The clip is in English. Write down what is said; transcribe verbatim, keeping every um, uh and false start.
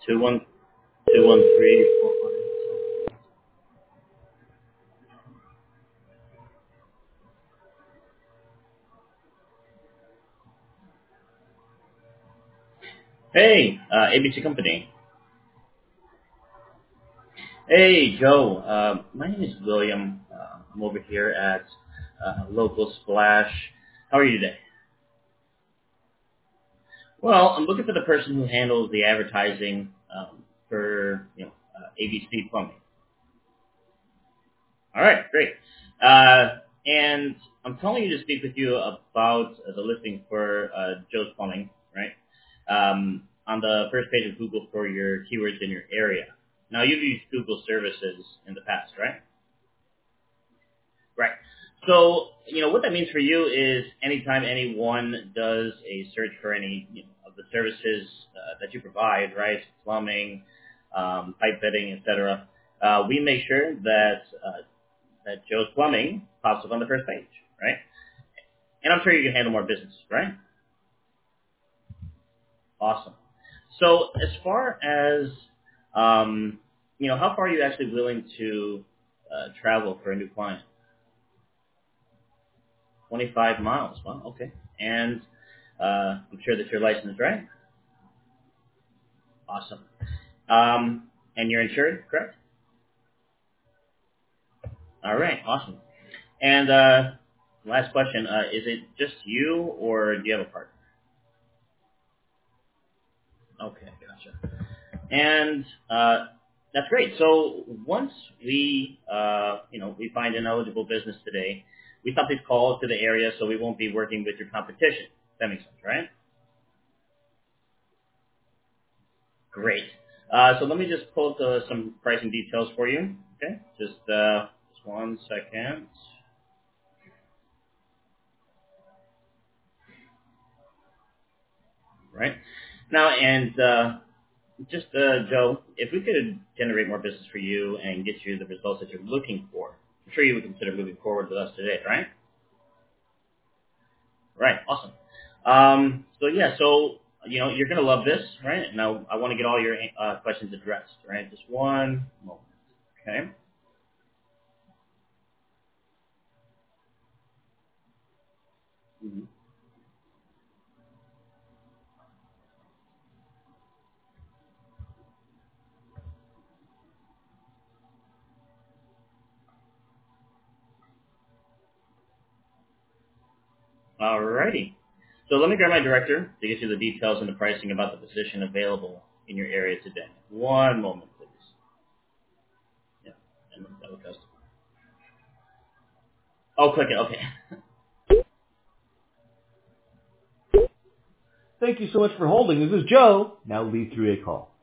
Two one two one three four five. Hey, uh, A B C Company. Hey, Joe. Uh, my name is William. Uh, I'm over here at uh, Local Splash. How are you today? Well, I'm looking for the person who handles the advertising um, for you know uh, A B C Plumbing. All right, great. Uh, and I'm calling you to speak with you about uh, the listing for uh, Joe's Plumbing, right? Um, on the first page of Google for your keywords in your area. Now, you've used Google services in the past, right? Right. So, you know, what that means for you is anytime anyone does a search for any you know, of the services uh, that you provide, right, plumbing, um, pipe fitting, et cetera, uh, we make sure that uh, that Joe's Plumbing pops up on the first page, right? And I'm sure you can handle more business, right? Awesome. So as far as, um, you know, how far are you actually willing to uh, travel for a new client? twenty-five miles. Wow, okay. And uh, I'm sure that you're licensed, right? Awesome. Um, and you're insured, correct? All right, awesome. And uh, last question, uh, is it just you or do you have a partner? Okay, gotcha. And uh, that's great. So once we, uh, you know, we find an eligible business today, we stop these calls to the area so we won't be working with your competition. That makes sense, right? Great. Uh, so let me just pull up uh, some pricing details for you. Okay, just uh, just one second. Right now, and uh, just uh, Joe, if we could generate more business for you and get you the results that you're looking for, I'm sure you would consider moving forward with us today, right? Right. Awesome. Um, so yeah, so you know you're gonna love this, right? Now I want to get all your uh, questions addressed, right? Just one moment. Okay. Mhm. Alrighty. So let me grab my director to get you the details and the pricing about the position available in your area today. One moment, please. Yeah. And that would cost. Oh, click it. Okay. Thank you so much for holding. This is Joe. Now lead through a call.